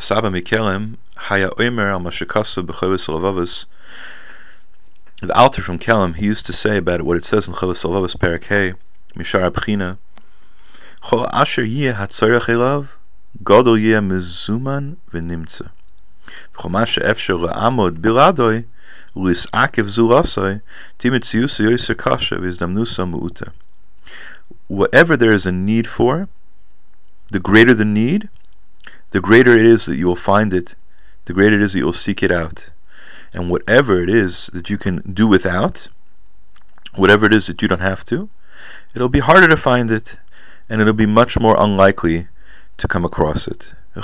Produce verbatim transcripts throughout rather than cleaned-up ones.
Asaba Mikelem Haya Omer al Mashakasu B'Chovos Halavavos. The Alter from Kelm, he used to say about it, what it says in Chovos Halavavos Perek Hey, Mishar Abchina, Chol Asher Yeh Hatzorech Elav, Gadol Yeh Mezuman V'Nimtza. V'chol Ma she'efsher La'amod Biladoi, U'Lis'akev Zulasoi, Timitziusa Yoser Kasha V'Izdamnusa Mu'uta. Whatever there is a need for, the greater the need, the greater it is that you will find it, the greater it is that you will seek it out. And whatever it is that you can do without, whatever it is that you don't have to, it'll be harder to find it, and it'll be much more unlikely to come across it. Now,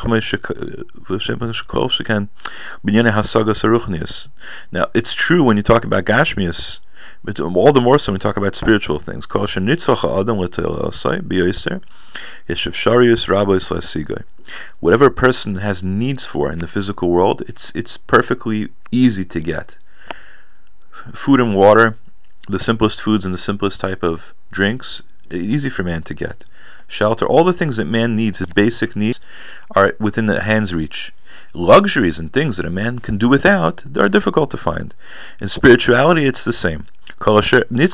it's true when you talk about Gashmias, but all the more so when we talk about spiritual things. Whatever a person has needs for in the physical world, it's it's perfectly easy to get. Food and water, the simplest foods and the simplest type of drinks, easy for man to get. Shelter, all the things that man needs, his basic needs, are within the hand's reach. Luxuries and things that a man can do without, they are difficult to find. In spirituality, it's the same. It's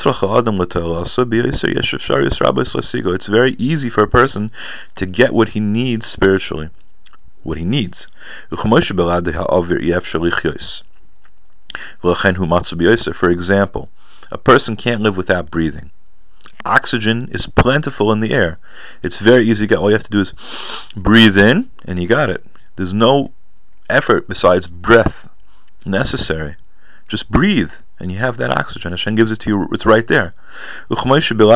very easy for a person to get what he needs spiritually. What he needs. For example, a person can't live without breathing. Oxygen is plentiful in the air. It's very easy to get. All you have to do is breathe in, and you got it. There's no effort besides breath necessary. Just breathe, and you have that oxygen. Hashem gives it to you. It's right there. Just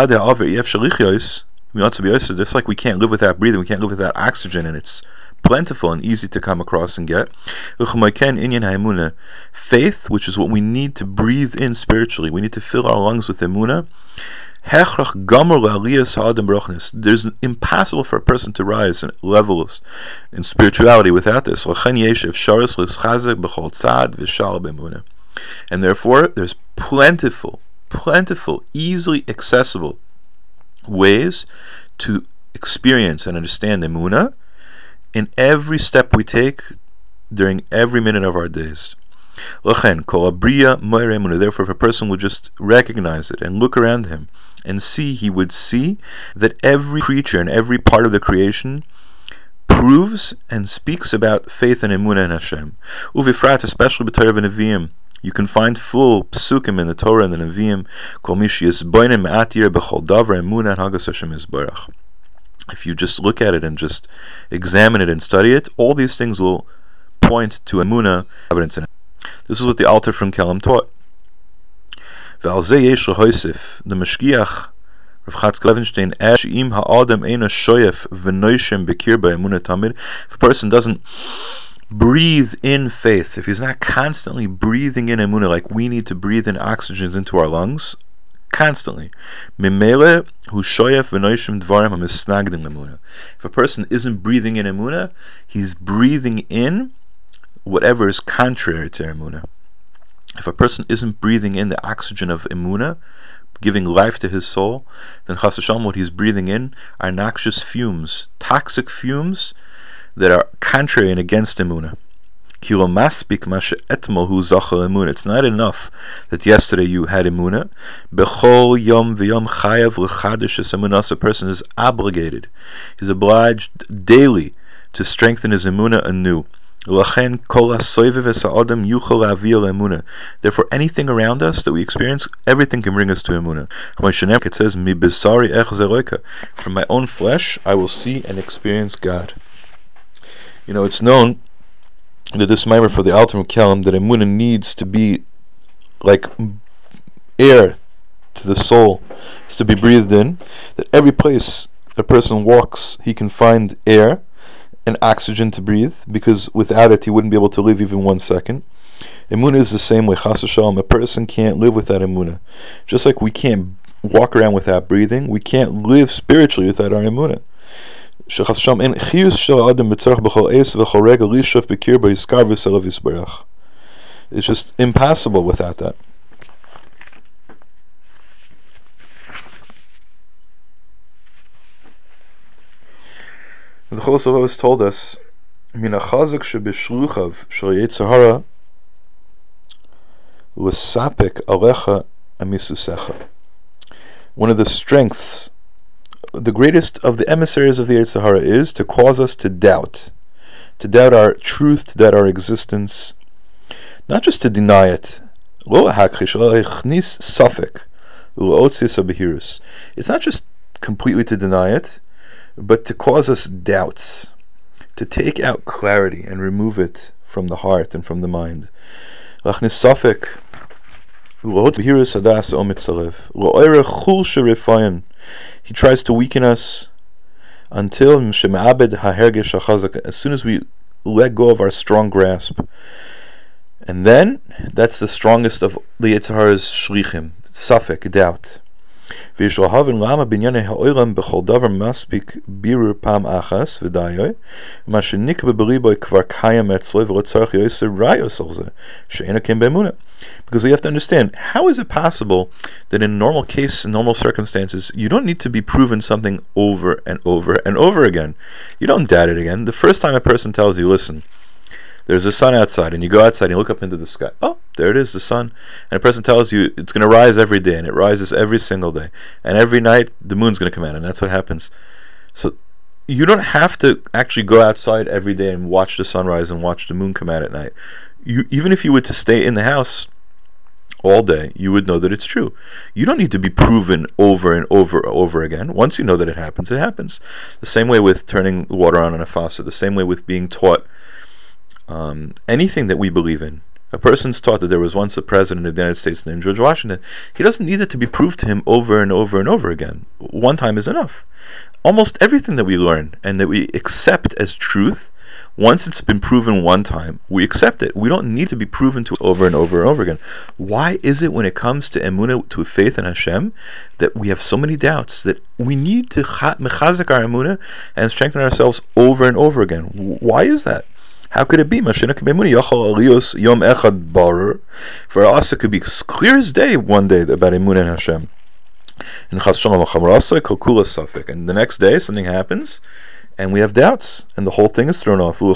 like we can't live without breathing, we can't live without oxygen, and it's plentiful and easy to come across and get. Faith, which is what we need to breathe in spiritually. We need to fill our lungs with emunah. There's impossible for a person to rise in levels in spirituality without this. And therefore, there's plentiful, plentiful, easily accessible ways to experience and understand emunah in every step we take during every minute of our days. Therefore, if a person would just recognize it and look around him and see, he would see that every creature and every part of the creation proves and speaks about faith and emunah in Hashem. Uvifrat, especially b'Torah v'Neviim, you can find full psukim in the Torah and the Nevi'im. If you just look at it and just examine it and study it, all these things will point to emunah evidence in it. This is what the Alter from Kelm taught. The Mashgiach Rav Chatzkel Levenstein asked, if a person doesn't breathe in faith, if he's not constantly breathing in emunah, like we need to breathe in oxygens into our lungs constantly, if a person isn't breathing in emunah, he's breathing in whatever is contrary to emunah. If a person isn't breathing in the oxygen of emunah, giving life to his soul, then chas v'shalom, what he's breathing in are noxious fumes, toxic fumes that are contrary and against emunah. It's not enough that yesterday you had emunah. Bechol yom v'yom chayav l'chadish es emunah. A person is obligated, he's obliged daily to strengthen his emunah anew. Therefore, anything around us that we experience, everything can bring us to emunah. It says, from my own flesh I will see and experience God. You know, it's known that this mimer for the Alter of Kelm, that emunah needs to be like air to the soul, is to be breathed in, that every place a person walks he can find air and oxygen to breathe, because without it he wouldn't be able to live even one second. Emunah is the same way. Chas v'shalom, a person can't live without emunah. Just like we can't walk around without breathing, we can't live spiritually without our emunah. It's just impossible without that. The Chovos Halavavos told us מן החזק שבשלוחיו של יצר הרע לספק עליך המסוסך. One of the strengths, the greatest of the emissaries of the Yetzer Hara is to cause us to doubt, to doubt our truth, to doubt our existence, not just to deny it. It's not just completely to deny it, but to cause us doubts, to take out clarity and remove it from the heart and from the mind. He tries to weaken us until as soon as we let go of our strong grasp. And then, that's the strongest of the Yetzer Hara's shlichim, safek, doubt. Because we have to understand, how is it possible that in normal case, in normal circumstances, you don't need to be proven something over and over and over again. You don't doubt it again. The first time a person tells you, listen, there's a sun outside, and you go outside and you look up into the sky. Oh, there it is, the sun. And a person tells you it's going to rise every day, and it rises every single day. And every night, the moon's going to come out, and that's what happens. So, you don't have to actually go outside every day and watch the sunrise and watch the moon come out at night. You, even if you were to stay in the house all day, you would know that it's true. You don't need to be proven over and over and over again. Once you know that it happens, it happens. The same way with turning water on in a faucet. The same way with being taught Um, anything that we believe in. A person's taught that there was once a president of the United States named George Washington. He doesn't need it to be proved to him over and over and over again. One time is enough. Almost everything that we learn and that we accept as truth, once it's been proven one time, we accept it. We don't need to be proven to over and over and over again. Why is it when it comes to emunah, to faith in Hashem, that we have so many doubts, that we need to mechazek our emunah and strengthen ourselves over and over again? Why is that? How could it be? For us it could be clear as day one day about Emunah and Hashem. And the next day something happens and we have doubts and the whole thing is thrown off.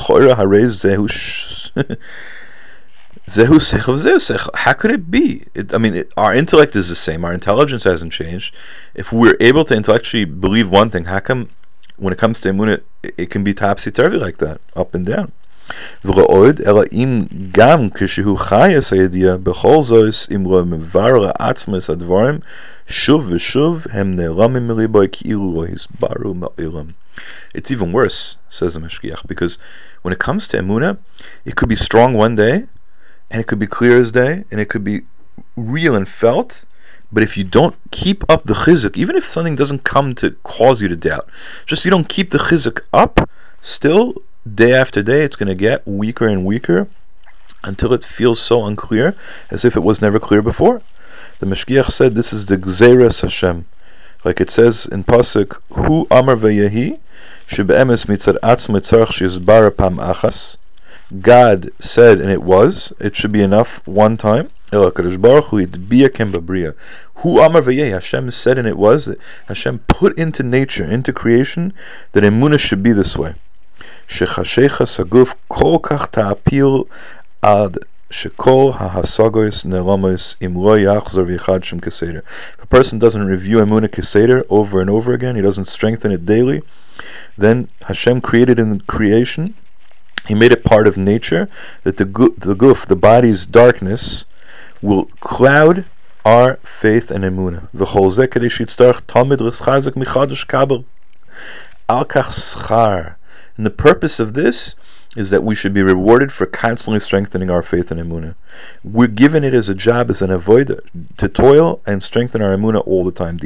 How could it be? It, I mean, it, our intellect is the same. Our intelligence hasn't changed. If we're able to intellectually believe one thing, how come when it comes to Emunah it, it can be topsy-turvy like that, up and down? ועוד, אלא אם גם כשהוא חי את הידיעה, בכל זאת, אם לא מבר לעצמס הדברים, שוב ושוב הם נעלמים מליבו כאילו לא הסברו מעולם. It's even worse, says the Mashgiach, because when it comes to Emunah, it could be strong one day, and it could be clear as day, and it could be real and felt, but if you don't keep up the chizuk, even if something doesn't come to cause you to doubt, just you don't keep the chizuk up, still, day after day, it's going to get weaker and weaker until it feels so unclear, as if it was never clear before. The Mashgiach said this is the Gzeras Hashem. Like it says in Pasuk, Hu Amar Vayehi, Shebe'emes mitzad atzmo tzarech sheyizbar pam achas. God said, and it was, it should be enough one time. Ela Kadosh Baruch Hu itbiya kem babriya. Hu Amar Vayehi, Hashem said, and it was, that Hashem put into nature, into creation, that Emunah should be this way. שחשיכה סגוף כל כך תעפיל עד שכל ההשגות נעלמות אם לא יחזור ויחד שם כסדר. If a person doesn't review Emunah Keseder over and over again, he doesn't strengthen it daily, then Hashem created in creation, He made it part of nature, that the gu- the guf, the body's darkness, will cloud our faith and Emunah. V'chol zeh kadei shitzarech tamid l'schazek michadash kabel al kach schar. And the purpose of this is that we should be rewarded for constantly strengthening our faith and Emunah. We're given it as a job, as an avodah, to toil and strengthen our Emunah all the time.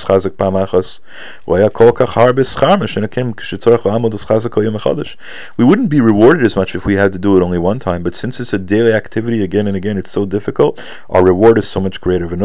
We wouldn't be rewarded as much if we had to do it only one time, but since it's a daily activity again and again, it's so difficult, our reward is so much greater. And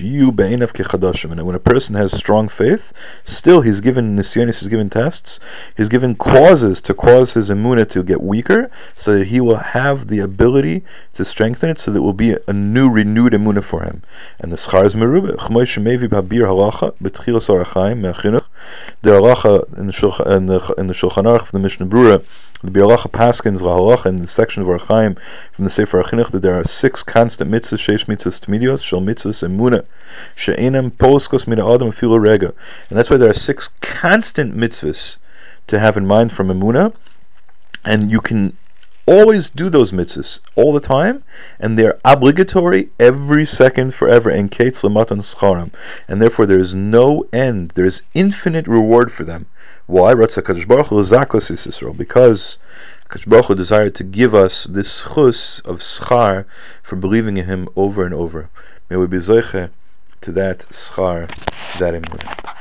when a person has strong faith, still he's given nisyonis, he's given tests, He's given causes to cause his emunah to get weaker, so that he will have the ability to strengthen it, so that it will be a, a new, renewed emunah for him. And the schar is merubah. Ch'moy shemevi b'habir halacha b'tchilas orachaim me'achinuch. The halacha in the shulchan in the in the Shulchan Aruch of the Mishnah Brura, the Bi'alacha Paskins halacha in the section of Orachaim from the Sefer Achinuch, that there are six constant mitzvahs, sheish mitzvahs tmidios, shel mitzvahs emunah, she'enam poskos min ha'adam afilu rega, and that's why there are six constant mitzvahs to have in mind from emunah, and you can always do those mitzvahs all the time, and they're obligatory every second forever, and kates lematan scharam, and therefore there is no end, there is infinite reward for them. Why? Ratza Kadosh Baruch Hu zakos Yisrael, because Kadosh Baruch Hu desired to give us this chus of schar for believing in Him over and over. May we be zoche to that schar, that emunah.